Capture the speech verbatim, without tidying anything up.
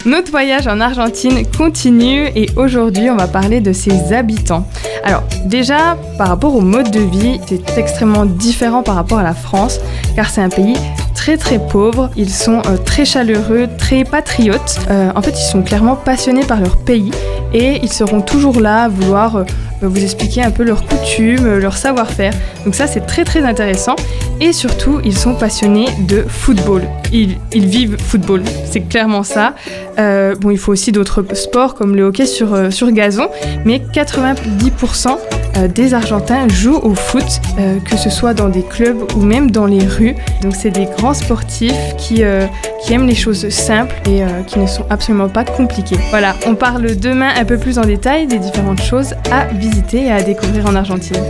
Notre voyage en Argentine continue et aujourd'hui on va parler de ses habitants. Alors déjà par rapport au mode de vie, c'est extrêmement différent par rapport à la France car c'est un pays très très pauvre, ils sont euh, très chaleureux, très patriotes. Euh, en fait ils sont clairement passionnés par leur pays et ils seront toujours là à vouloir euh, vous expliquer un peu leurs coutumes, leur savoir-faire. Donc ça c'est très très intéressant et surtout ils sont passionnés de football. Ils, ils vivent football, c'est clairement ça. Euh, bon, il faut aussi d'autres sports comme le hockey sur, euh, sur gazon, mais quatre-vingt-dix pour cent euh, des Argentins jouent au foot, euh, que ce soit dans des clubs ou même dans les rues. Donc c'est des grands sportifs qui, euh, qui aiment les choses simples et euh, qui ne sont absolument pas compliquées. Voilà, on parle demain un peu plus en détail des différentes choses à visiter et à découvrir en Argentine.